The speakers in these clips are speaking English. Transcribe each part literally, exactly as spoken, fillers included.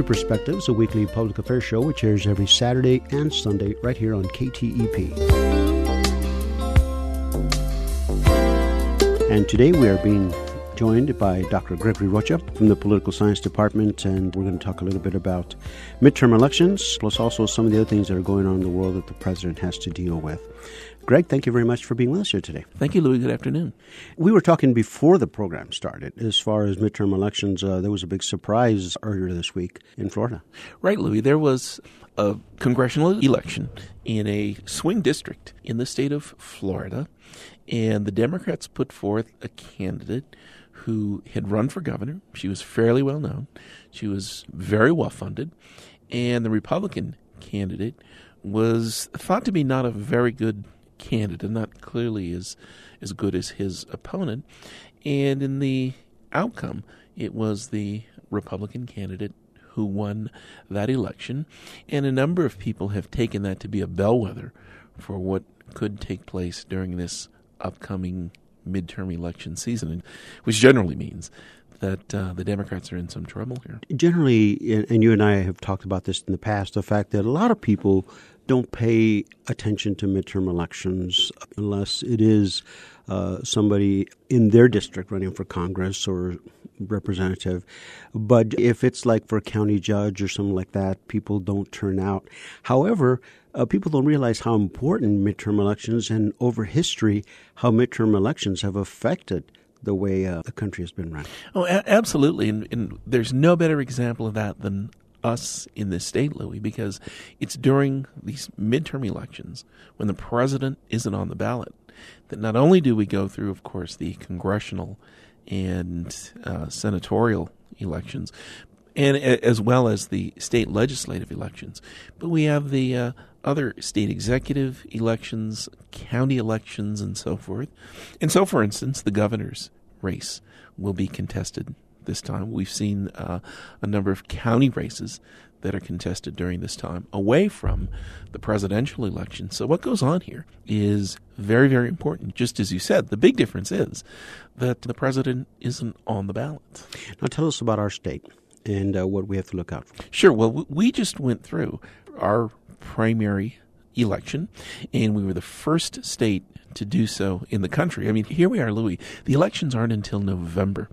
Perspectives, a weekly public affairs show which airs every Saturday and Sunday right here on K T E P. And today we are being joined by Doctor Gregory Rocha from the Political Science Department, and we're going to talk a little bit about midterm elections, plus also some of the other things that are going on in the world that the president has to deal with. Greg, thank you very much for being with us here today. Thank you, Louis. Good afternoon. We were talking before the program started. As far as midterm elections, uh, there was a big surprise earlier this week in Florida. Right, Louis. There was a congressional election in a swing district in the state of Florida, and the Democrats put forth a candidate who had run for governor. She was fairly well known. She was very well funded. And the Republican candidate was thought to be not a very good candidate, not clearly as, as good as his opponent. And in the outcome, it was the Republican candidate who won that election. And a number of people have taken that to be a bellwether for what could take place during this upcoming midterm election season, which generally means that uh, the Democrats are in some trouble here. Generally, and you and I have talked about this in the past, the fact that a lot of people don't pay attention to midterm elections unless it is uh, somebody in their district running for Congress or representative. But if it's like for a county judge or something like that, people don't turn out. However, uh, people don't realize how important midterm elections and over history, how midterm elections have affected the way uh, the country has been run. Oh, a- absolutely. And, and there's no better example of that than us in this state, Louis, because it's during these midterm elections when the president isn't on the ballot that not only do we go through, of course, the congressional and uh, senatorial elections, and as well as the state legislative elections, but we have the uh, other state executive elections, county elections, and so forth. And so, for instance, the governor's race will be contested this time. We've seen uh, a number of county races that are contested during this time away from the presidential election. So what goes on here is very, very important. Just as you said, the big difference is that the president isn't on the ballot. Now tell us about our state and uh, what we have to look out for. Sure. Well, we just went through our primary election, and we were the first state to do so in the country. I mean, here we are, Louis. The elections aren't until November,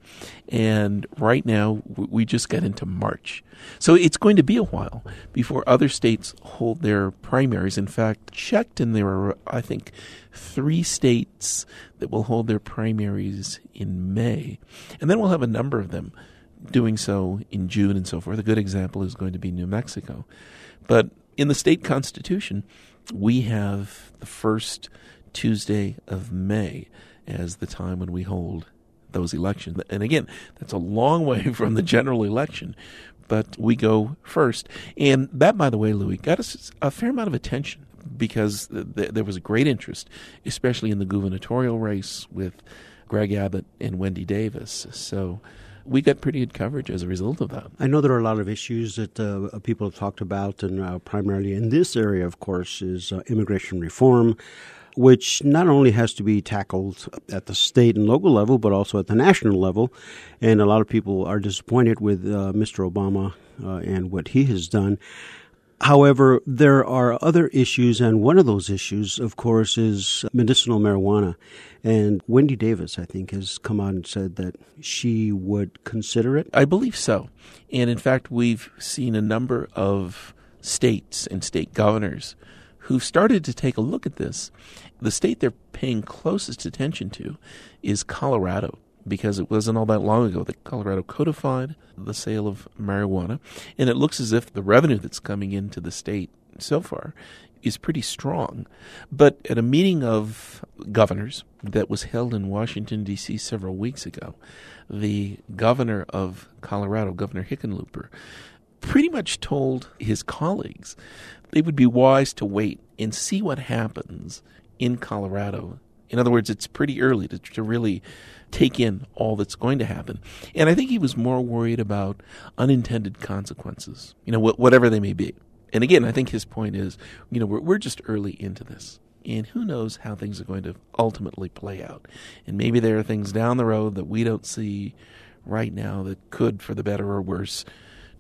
and right now we just got into March. So it's going to be a while before other states hold their primaries. In fact, checked, and there are, I think, three states that will hold their primaries in May, and then we'll have a number of them doing so in June and so forth. A good example is going to be New Mexico. But in the state constitution, we have the first Tuesday of May as the time when we hold those elections. And again, that's a long way from the general election, but we go first. And that, by the way, Louis, got us a fair amount of attention because th- there was a great interest, especially in the gubernatorial race with Greg Abbott and Wendy Davis. So we got pretty good coverage as a result of that. I know there are a lot of issues that uh, people have talked about, and uh, primarily in this area, of course, is uh, immigration reform, which not only has to be tackled at the state and local level, but also at the national level. And a lot of people are disappointed with uh, Mister Obama uh, and what he has done. However, there are other issues, and one of those issues, of course, is medicinal marijuana. And Wendy Davis, I think, has come out and said that she would consider it. I believe so. And in fact, we've seen a number of states and state governors who've started to take a look at this. The state they're paying closest attention to is Colorado, because it wasn't all that long ago that Colorado codified the sale of marijuana. And it looks as if the revenue that's coming into the state so far is pretty strong. But at a meeting of governors that was held in Washington, D C several weeks ago, the governor of Colorado, Governor Hickenlooper, pretty much told his colleagues they would be wise to wait and see what happens in Colorado. In other words, it's pretty early to, to really take in all that's going to happen. And I think he was more worried about unintended consequences, you know, wh- whatever they may be. And again, I think his point is, you know, we're, we're just early into this. And who knows how things are going to ultimately play out. And maybe there are things down the road that we don't see right now that could, for the better or worse,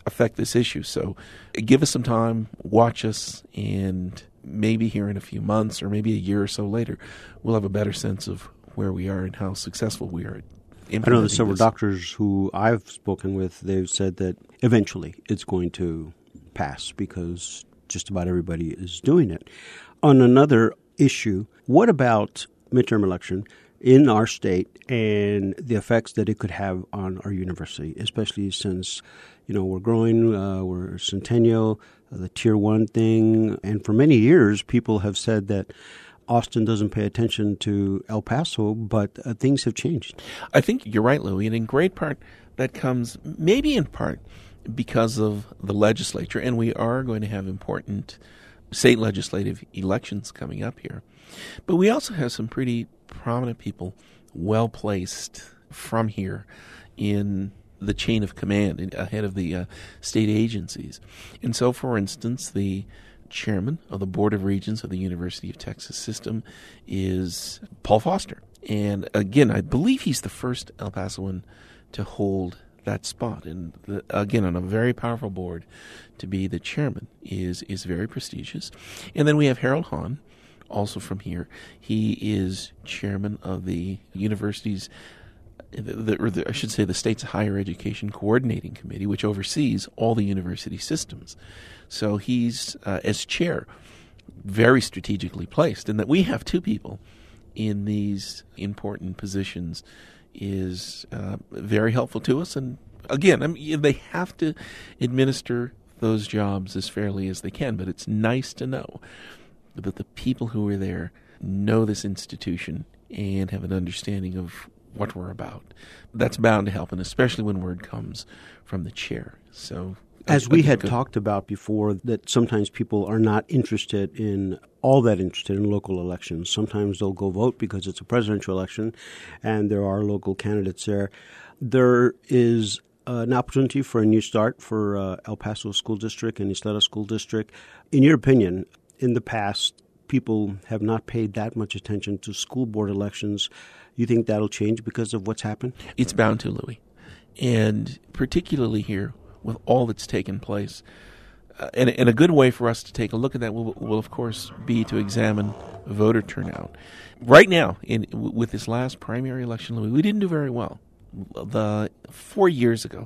affect this issue. So give us some time, watch us, and maybe here in a few months or maybe a year or so later, we'll have a better sense of where we are and how successful we are. I know there's several this. doctors who I've spoken with, they've said that eventually it's going to pass because just about everybody is doing it. On another issue, what about midterm election in our state and the effects that it could have on our university, especially since, you know, we're growing, uh, we're centennial, uh, the tier one thing, and for many years people have said that Austin doesn't pay attention to El Paso, but uh, things have changed. I think you're right, Louis, and in great part that comes maybe in part because of the legislature, and we are going to have important state legislative elections coming up here. But we also have some pretty prominent people well-placed from here in the chain of command ahead of the uh, state agencies. And so, for instance, the chairman of the Board of Regents of the University of Texas System is Paul Foster. And again, I believe he's the first El Pasoan to hold that spot. And the, again, on a very powerful board, to be the chairman is is very prestigious. And then we have Harold Hahn, also from here. He is chairman of the university's, the, or the, I should say the state's higher education coordinating committee, which oversees all the university systems. So he's, uh, as chair, very strategically placed. And that we have two people in these important positions is uh, very helpful to us. And again, I mean, they have to administer those jobs as fairly as they can, but it's nice to know that the people who are there know this institution and have an understanding of what we're about. That's bound to help, and especially when word comes from the chair. So, as we had good. talked about before, that sometimes people are not interested in all that interested in local elections. Sometimes they'll go vote because it's a presidential election and there are local candidates there. There is uh, an opportunity for a new start for uh, El Paso School District and Isleta School District. In your opinion, in the past, people have not paid that much attention to school board elections. You think that'll change because of what's happened? It's bound to, Louis. And particularly here, with all that's taken place, uh, and, and a good way for us to take a look at that will, will of course, be to examine voter turnout. Right now, in with this last primary election, Louis, we didn't do very well. The four years ago,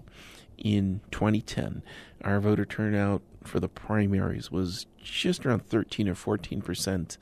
in twenty ten, our voter turnout for the primaries was just around thirteen or fourteen percent,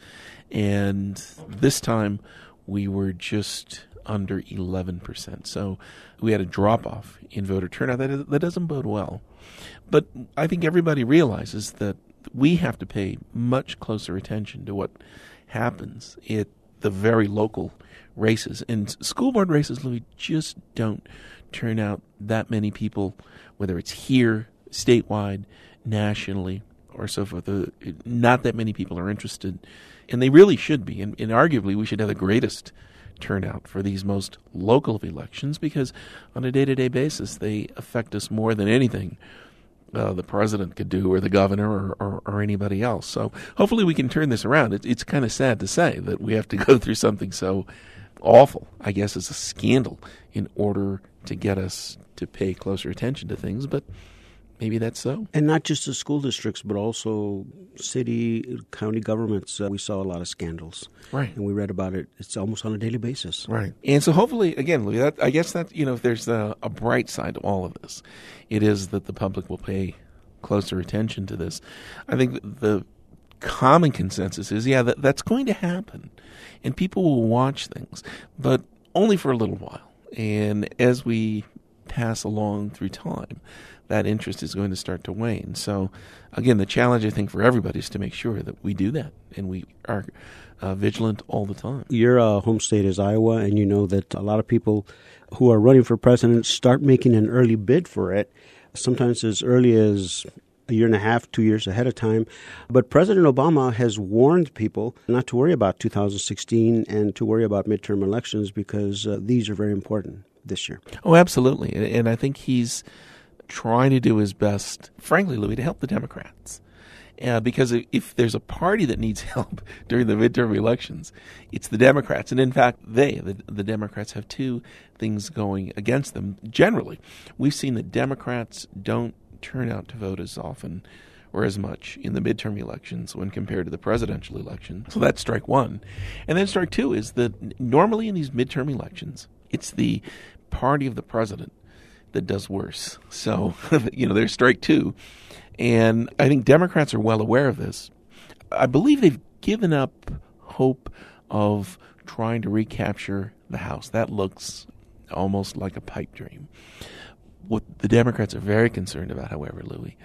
and this time we were just under eleven percent. So we had a drop-off in voter turnout. That, is, that doesn't bode well. But I think everybody realizes that we have to pay much closer attention to what happens at the very local races. And school board races, Louis, just don't turn out that many people, whether it's here, statewide, nationally, or so forth. Uh, not that many people are interested, and they really should be. And, and arguably, we should have the greatest turnout for these most local of elections because on a day-to-day basis, they affect us more than anything uh, the president could do or the governor or, or, or anybody else. So hopefully we can turn this around. It, it's kind of sad to say that we have to go through something so awful, I guess, as a scandal in order to get us to pay closer attention to things, but maybe that's so. And not just the school districts, but also city, county governments. Uh, we saw a lot of scandals. Right. And we read about it. It's almost on a daily basis. Right. And so hopefully, again, Louis, that, I guess that, you know, if there's a, a bright side to all of this, it is that the public will pay closer attention to this. I think the common consensus is, yeah, that, that's going to happen. And people will watch things, but only for a little while. And as we pass along through time, that interest is going to start to wane. So, again, the challenge, I think, for everybody is to make sure that we do that and we are uh, vigilant all the time. Your uh, home state is Iowa, and you know that a lot of people who are running for president start making an early bid for it, sometimes as early as a year and a half, two years ahead of time. But President Obama has warned people not to worry about two thousand sixteen and to worry about midterm elections because uh, these are very important this year. Oh, absolutely. And, and I think he's trying to do his best, frankly, Louis, to help the Democrats. Uh, because if there's a party that needs help during the midterm elections, it's the Democrats. And in fact, they, the, the Democrats, have two things going against them. Generally, we've seen that Democrats don't turn out to vote as often or as much in the midterm elections when compared to the presidential election. So that's strike one. And then strike two is that normally in these midterm elections, it's the party of the president that does worse. So, you know, there's strike two. And I think Democrats are well aware of this. I believe they've given up hope of trying to recapture the House. That looks almost like a pipe dream. What the Democrats are very concerned about, however, Louis,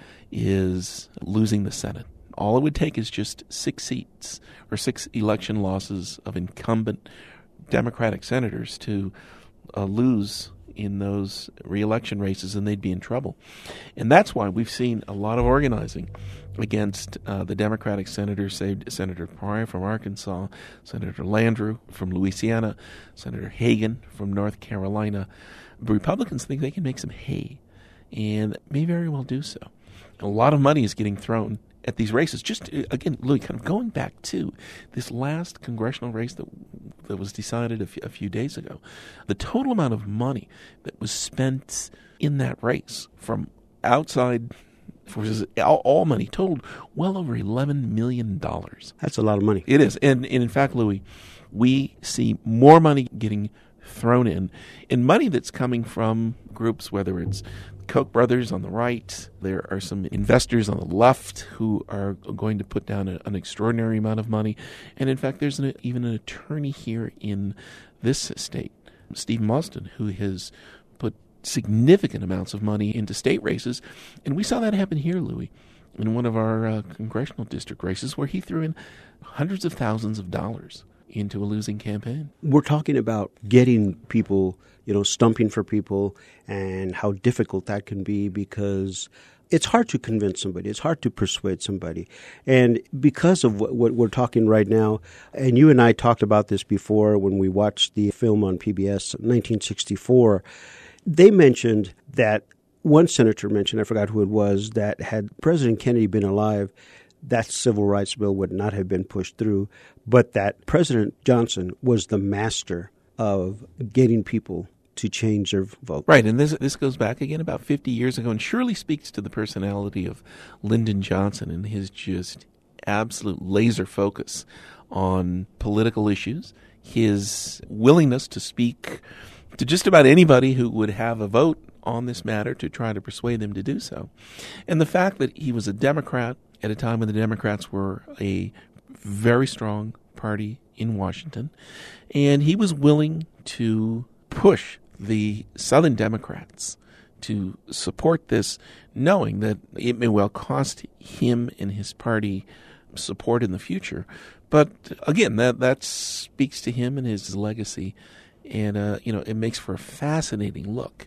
is losing the Senate. All it would take is just six seats or six election losses of incumbent Democratic senators to uh, lose in those re-election races, and they'd be in trouble. And that's why we've seen a lot of organizing against uh, the Democratic senators, say Senator Pryor from Arkansas, Senator Landrieu from Louisiana, Senator Hagan from North Carolina. The Republicans think they can make some hay, and may very well do so. A lot of money is getting thrown at these races. Just, again, Louis, kind of going back to this last congressional race that that was decided a few, a few days ago, the total amount of money that was spent in that race from outside forces, all, all money totaled well over eleven million dollars. That's a lot of money. It is. And, and in fact, Louis, we see more money getting thrown in, and money that's coming from groups, whether it's Koch brothers on the right, there are some investors on the left who are going to put down a, an extraordinary amount of money. And in fact, there's an, even an attorney here in this state, Steve Mauston, who has put significant amounts of money into state races. And we saw that happen here, Louis, in one of our uh, congressional district races where he threw in hundreds of thousands of dollars into a losing campaign. We're talking about getting people, you know, stumping for people, and how difficult that can be, because it's hard to convince somebody. It's hard to persuade somebody. And because of what, what we're talking right now, and you and I talked about this before when we watched the film on P B S, nineteen sixty-four, they mentioned that one senator mentioned, I forgot who it was, that had President Kennedy been alive, that civil rights bill would not have been pushed through, but that President Johnson was the master of getting people to change their vote. Right, and this this goes back again about fifty years ago, and surely speaks to the personality of Lyndon Johnson and his just absolute laser focus on political issues, his willingness to speak to just about anybody who would have a vote on this matter to try to persuade them to do so. And the fact that he was a Democrat at a time when the Democrats were a very strong party in Washington, and he was willing to push the Southern Democrats to support this, knowing that it may well cost him and his party support in the future. But again, that that speaks to him and his legacy, and uh, you know, it makes for a fascinating look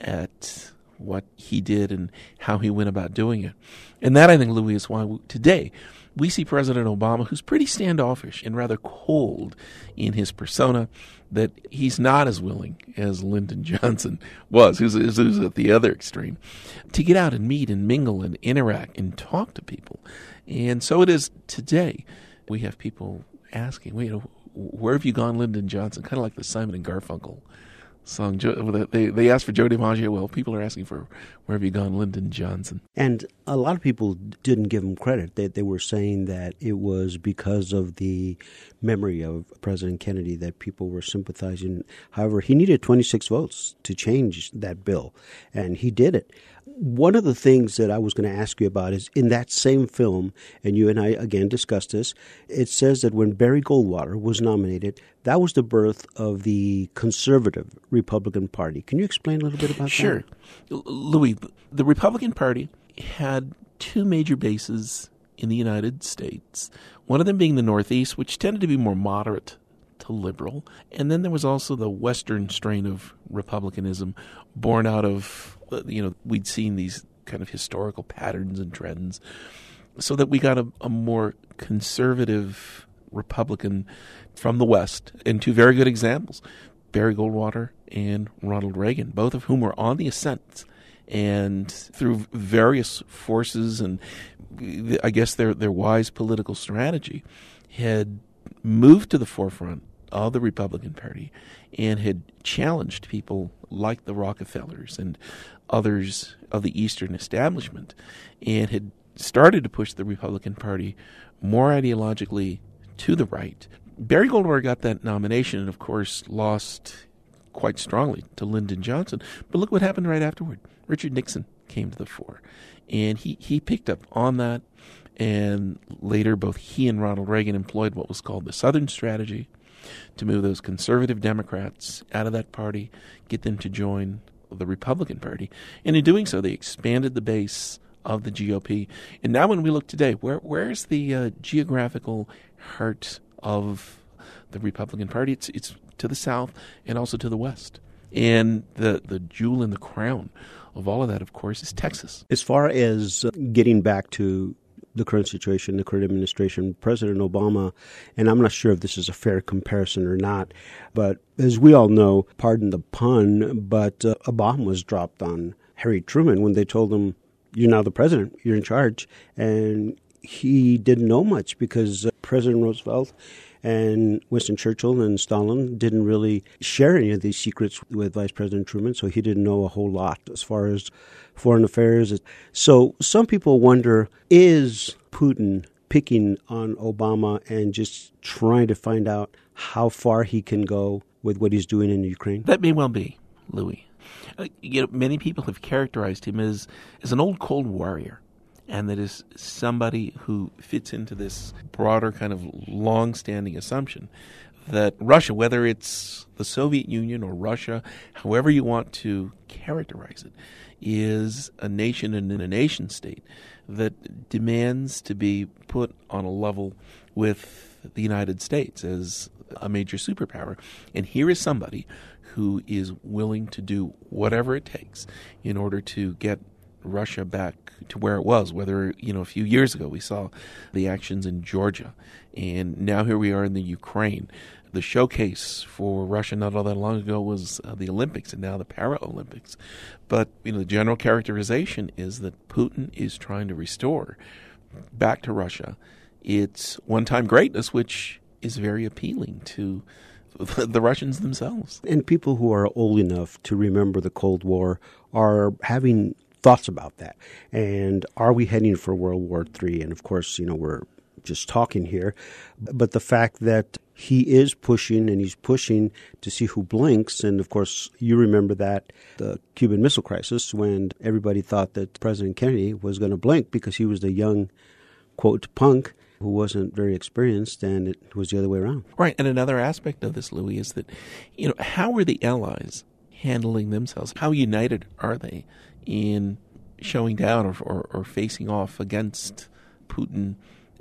at what he did and how he went about doing it. And that, I think, Louis, is why we, today we see President Obama, who's pretty standoffish and rather cold in his persona, that he's not as willing as Lyndon Johnson was, who's, who's at the other extreme, to get out and meet and mingle and interact and talk to people. And so it is today. We have people asking, wait, where have you gone, Lyndon Johnson? Kind of like the Simon and Garfunkel song. They they asked for Joe DiMaggio. Well, people are asking for where have you gone, Lyndon Johnson? And a lot of people didn't give him credit. They, they were saying that it was because of the memory of President Kennedy that people were sympathizing. However, he needed twenty-six votes to change that bill, and he did it. One of the things that I was going to ask you about is in that same film, and you and I again discussed this, it says that when Barry Goldwater was nominated, that was the birth of the conservative Republican Party. Can you explain a little bit about sure. that? Sure. Louis, the Republican Party had two major bases in the United States, one of them being the Northeast, which tended to be more moderate to liberal, and then there was also the Western strain of Republicanism born out of, you know, we'd seen these kind of historical patterns and trends, so that we got a, a more conservative Republican from the West. And two very good examples, Barry Goldwater and Ronald Reagan, both of whom were on the ascent, and through various forces and I guess their their wise political strategy had moved to the forefront of the Republican Party and had challenged people like the Rockefellers and others of the Eastern establishment, and had started to push the Republican Party more ideologically to the right. Barry Goldwater got that nomination and, of course, lost quite strongly to Lyndon Johnson. But look what happened right afterward. Richard Nixon came to the fore, and he, he picked up on that. And later, both he and Ronald Reagan employed what was called the Southern Strategy to move those conservative Democrats out of that party, get them to join the Republican Party. And in doing so, they expanded the base of the G O P. And now when we look today, where where's the uh, geographical heart of the Republican Party? It's it's to the south and also to the west. And the, the jewel in the crown of all of that, of course, is Texas. As far as getting back to the current situation, the current administration, President Obama, and I'm not sure if this is a fair comparison or not, but as we all know, pardon the pun, but uh, a bomb was dropped on Harry Truman when they told him, you're now the president, you're in charge. And he didn't know much because uh, President Roosevelt and Winston Churchill and Stalin didn't really share any of these secrets with Vice President Truman, so he didn't know a whole lot as far as foreign affairs. So some people wonder, is Putin picking on Obama and just trying to find out how far he can go with what he's doing in Ukraine? That may well be, Louis. Uh, you know, many people have characterized him as, as an old Cold Warrior, and that is somebody who fits into this broader kind of long-standing assumption that Russia, whether it's the Soviet Union or Russia, however you want to characterize it, is a nation and a nation state that demands to be put on a level with the United States as a major superpower. And here is somebody who is willing to do whatever it takes in order to get Russia back to where it was, whether, you know, a few years ago we saw the actions in Georgia, and now here we are in the Ukraine. The showcase for Russia not all that long ago was uh, the Olympics and now the Paralympics. But, you know, the general characterization is that Putin is trying to restore back to Russia its one-time greatness, which is very appealing to the Russians themselves. And people who are old enough to remember the Cold War are having thoughts about that. And are we heading for World War Three? And of course, you know, we're just talking here. But the fact that he is pushing and he's pushing to see who blinks. And of course, you remember that the Cuban Missile Crisis, when everybody thought that President Kennedy was going to blink because he was the young, quote, punk who wasn't very experienced, and it was the other way around. Right. And another aspect of this, Louis, is that, you know, how are the Allies handling themselves? How united are they in showing down or, or, or facing off against Putin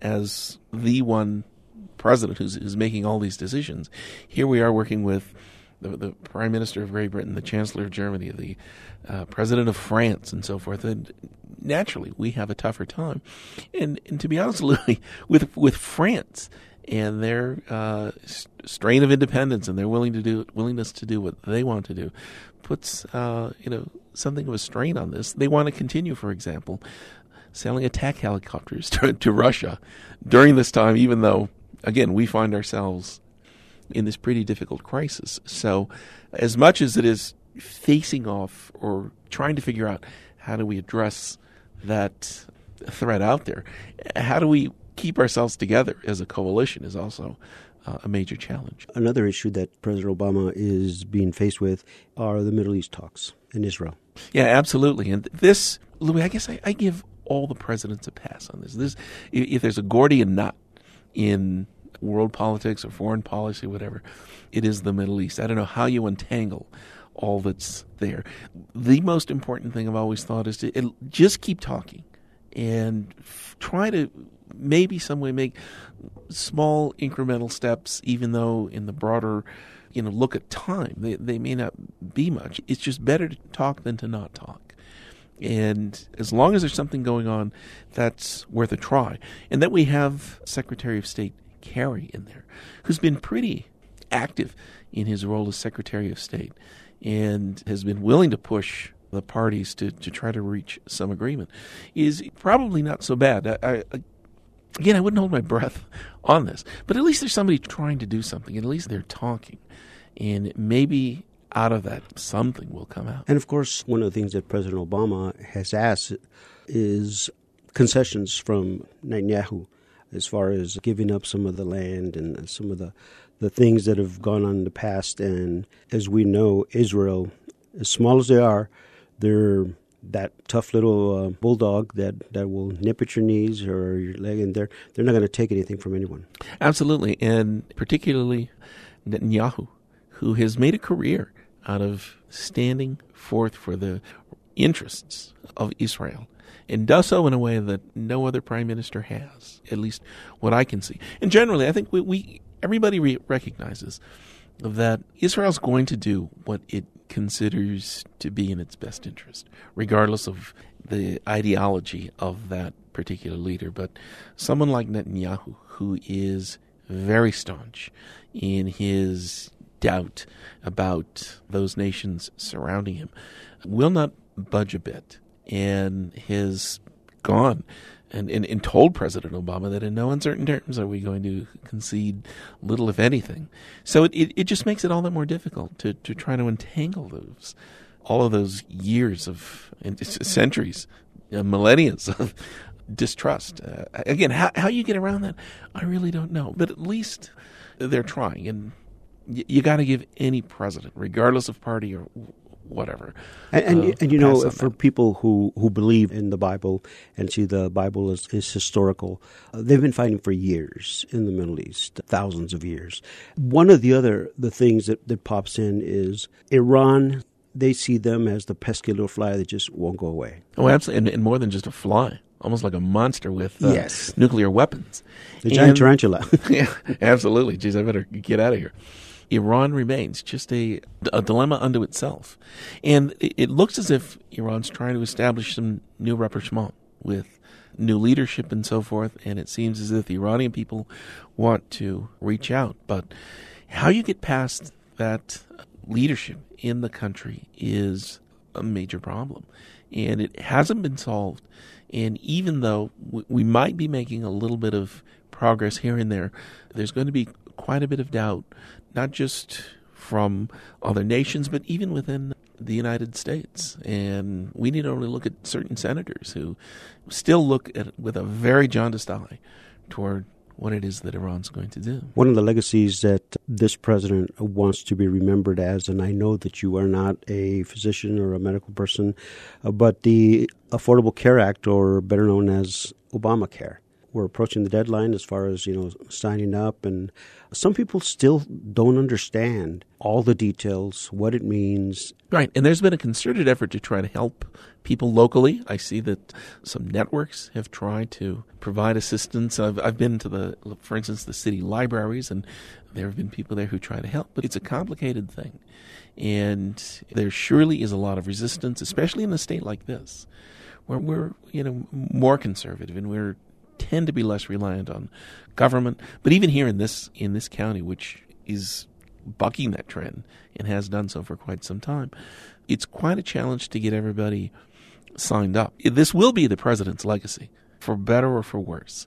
as the one president who's, who's making all these decisions? Here we are working with the, the Prime Minister of Great Britain, the Chancellor of Germany, the uh, President of France, and so forth. And naturally, we have a tougher time. And, and to be honest, Louis, with with France and their uh, strain of independence and their willing to do willingness to do what they want to do, puts uh, you know something of a strain on this. They want to continue, for example, selling attack helicopters to, to Russia during this time, even though, again, we find ourselves in this pretty difficult crisis. So as much as it is facing off or trying to figure out how do we address that threat out there, how do we keep ourselves together as a coalition is also uh, a major challenge. Another issue that President Obama is being faced with are the Middle East talks in Israel. Yeah, absolutely. And this, Louis, I guess I, I give all the presidents a pass on this. This, if there's a Gordian knot in world politics or foreign policy, whatever, it is the Middle East. I don't know how you untangle all that's there. The most important thing I've always thought is to it, just keep talking and f- try to maybe some way make small incremental steps, even though in the broader, you know, look at time, they, they may not be much. It's just better to talk than to not talk. And as long as there's something going on, that's worth a try. And then we have Secretary of State Kerry in there, who's been pretty active in his role as Secretary of State and has been willing to push the parties to, to try to reach some agreement, is probably not so bad. I, I, Again, I wouldn't hold my breath on this, but at least there's somebody trying to do something. At least they're talking. And maybe out of that, something will come out. And of course, one of the things that President Obama has asked is concessions from Netanyahu as far as giving up some of the land and some of the, the things that have gone on in the past. And as we know, Israel, as small as they are, they're that tough little uh, bulldog that, that will nip at your knees or your leg, and they're, they're not going to take anything from anyone. Absolutely, and particularly Netanyahu, who has made a career out of standing forth for the interests of Israel, and does so in a way that no other prime minister has, at least what I can see. And generally, I think we, we everybody re- recognizes that Israel's going to do what it considers to be in its best interest, regardless of the ideology of that particular leader. But someone like Netanyahu, who is very staunch in his doubt about those nations surrounding him, will not budge a bit, and has gone and, and, and told President Obama that in no uncertain terms are we going to concede little, if anything. So it, it, it just makes it all that more difficult to, to try to entangle those, all of those years of, and centuries, uh, millennia of distrust. Uh, again, how, how you get around that, I really don't know. But at least they're trying, and y- you got to give any president, regardless of party or whatever. And, and, uh, and you know, for that. people who, who believe in the Bible and see the Bible as, is historical, uh, they've been fighting for years in the Middle East, thousands of years. One of the other the things that, that pops in is Iran. They see them as the pesky little fly that just won't go away. Oh, absolutely. And, and more than just a fly, almost like a monster with uh, yes. nuclear weapons. The giant and, tarantula. Yeah, absolutely. Geez, I better get out of here. Iran remains just a, a dilemma unto itself. And it, it looks as if Iran's trying to establish some new rapprochement with new leadership and so forth, and it seems as if the Iranian people want to reach out. But how you get past that leadership in the country is a major problem. And it hasn't been solved. And even though we might be making a little bit of progress here and there, there's going to be quite a bit of doubt, not just from other nations, but even within the United States. And we need to only look at certain senators who still look at with a very jaundiced eye toward what it is that Iran's going to do. One of the legacies that this president wants to be remembered as, and I know that you are not a physician or a medical person, uh, but the Affordable Care Act, or better known as Obamacare. We're approaching the deadline as far as, you know, signing up, and some people still don't understand all the details, what it means. Right, and there's been a concerted effort to try to help people locally. I see that some networks have tried to provide assistance. I've, I've been to the, for instance, the city libraries, and there have been people there who try to help, but it's a complicated thing. And there surely is a lot of resistance, especially in a state like this, where we're, you know, more conservative and we're tend to be less reliant on government. But even here in this in this county, which is bucking that trend and has done so for quite some time, it's quite a challenge to get everybody signed up. This will be the president's legacy, for better or for worse.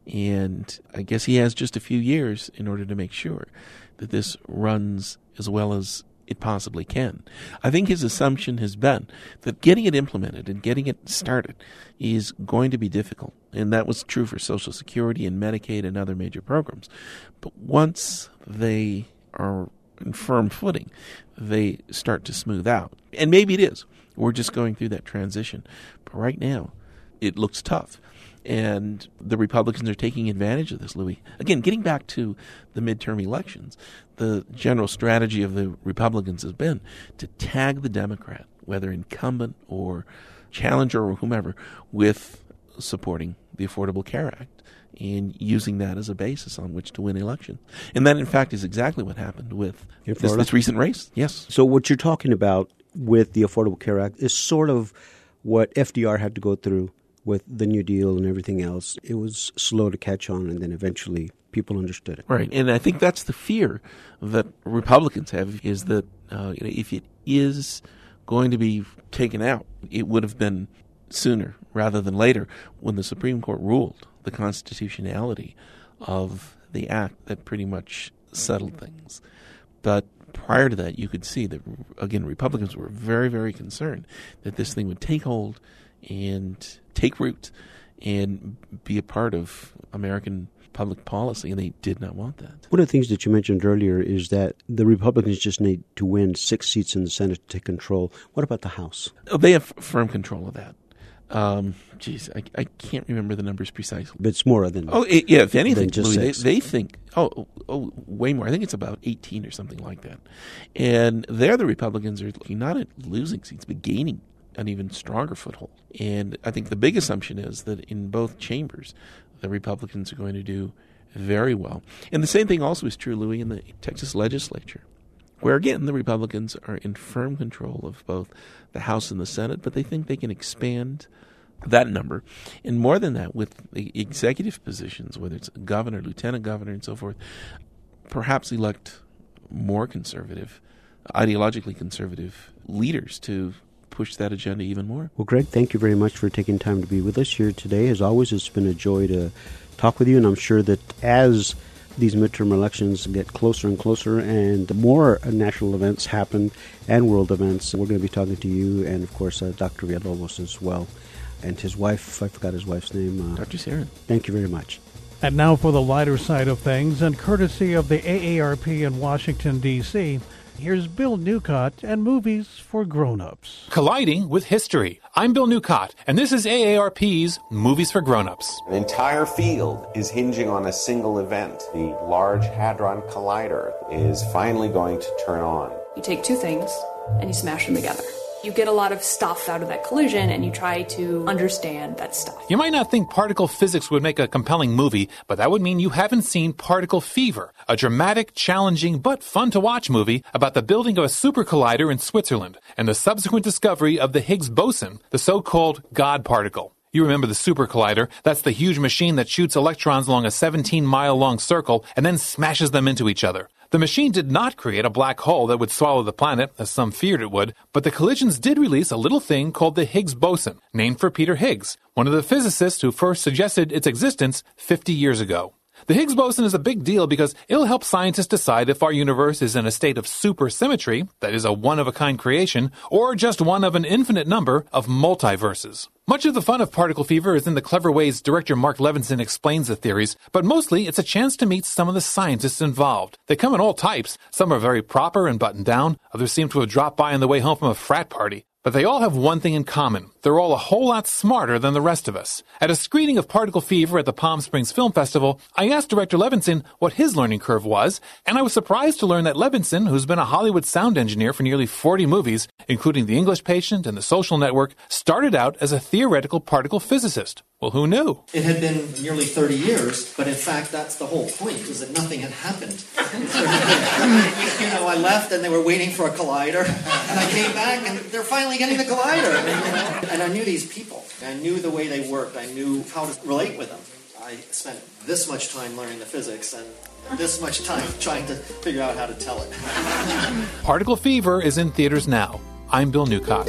And I guess he has just a few years in order to make sure that this runs as well as it possibly can. I think his assumption has been that getting it implemented and getting it started is going to be difficult. And that was true for Social Security and Medicaid and other major programs. But once they are in firm footing, they start to smooth out. And maybe it is. We're just going through that transition. But right now, it looks tough. And the Republicans are taking advantage of this, Louis. Again, getting back to the midterm elections, the general strategy of the Republicans has been to tag the Democrat, whether incumbent or challenger or whomever, with supporting the Affordable Care Act and using that as a basis on which to win elections. And that, in fact, is exactly what happened with this, this recent race. Yes. So what you're talking about with the Affordable Care Act is sort of what F D R had to go through with the New Deal and everything else. It was slow to catch on, and then eventually people understood it. Right, and I think that's the fear that Republicans have, is that uh, you know, if it is going to be taken out, it would have been sooner rather than later when the Supreme Court ruled the constitutionality of the act that pretty much settled things. But prior to that, you could see that, again, Republicans were very, very concerned that this thing would take hold and take root and be a part of American public policy, and they did not want that. One of the things that you mentioned earlier is that the Republicans just need to win six seats in the Senate to take control. What about the House? Oh, they have firm control of that. Um, geez, I, I can't remember the numbers precisely. But it's more than oh, it, yeah. If anything, just Louis, six. They, they think oh, oh, way more. I think it's about eighteen or something like that. And there, the Republicans are not at losing seats, but gaining an even stronger foothold. And I think the big assumption is that in both chambers, the Republicans are going to do very well. And the same thing also is true, Louis, in the Texas legislature, where, again, the Republicans are in firm control of both the House and the Senate, but they think they can expand that number. And more than that, with the executive positions, whether it's governor, lieutenant governor, and so forth, perhaps elect more conservative, ideologically conservative leaders to push that agenda even more. Well, Greg, thank you very much for taking time to be with us here today. As always, it's been a joy to talk with you, and I'm sure that as these midterm elections get closer and closer and more national events happen and world events, we're going to be talking to you and, of course, uh, Doctor Villalobos as well, and his wife. I forgot his wife's name. Uh, Doctor Sarin. Thank you very much. And now for the lighter side of things, and courtesy of the A A R P in Washington, D C, here's Bill Newcott and movies for grown-ups. Colliding with history. I'm Bill Newcott, and this is A A R P's Movies for Grown-ups. An entire field is hinging on a single event. The Large Hadron Collider is finally going to turn on. You take two things and you smash them together. You get a lot of stuff out of that collision, and you try to understand that stuff. You might not think particle physics would make a compelling movie, but that would mean you haven't seen Particle Fever, a dramatic, challenging, but fun-to-watch movie about the building of a super collider in Switzerland and the subsequent discovery of the Higgs boson, the so-called God particle. You remember the super collider. That's the huge machine that shoots electrons along a seventeen-mile-long circle and then smashes them into each other. The machine did not create a black hole that would swallow the planet, as some feared it would, but the collisions did release a little thing called the Higgs boson, named for Peter Higgs, one of the physicists who first suggested its existence fifty years ago. The Higgs boson is a big deal because it'll help scientists decide if our universe is in a state of supersymmetry, that is a one-of-a-kind creation, or just one of an infinite number of multiverses. Much of the fun of Particle Fever is in the clever ways director Mark Levinson explains the theories, but mostly it's a chance to meet some of the scientists involved. They come in all types. Some are very proper and buttoned down. Others seem to have dropped by on the way home from a frat party. But they all have one thing in common. They're all a whole lot smarter than the rest of us. At a screening of Particle Fever at the Palm Springs Film Festival, I asked director Levinson what his learning curve was, and I was surprised to learn that Levinson, who's been a Hollywood sound engineer for nearly forty movies, including The English Patient and The Social Network, started out as a theoretical particle physicist. Well, who knew? It had been nearly thirty years, but in fact, that's the whole point, is that nothing had happened. You know, I left and they were waiting for a collider, and I came back and they're finally getting the collider. You know? And I knew these people. I knew the way they worked. I knew how to relate with them. I spent this much time learning the physics and this much time trying to figure out how to tell it. Particle Fever is in theaters now. I'm Bill Newcott.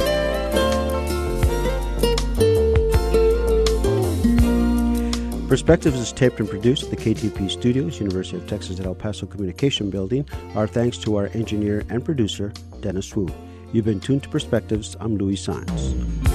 Perspectives is taped and produced at the K T P Studios, University of Texas at El Paso Communication Building. Our thanks to our engineer and producer, Dennis Wu. You've been tuned to Perspectives. I'm Louis Sines.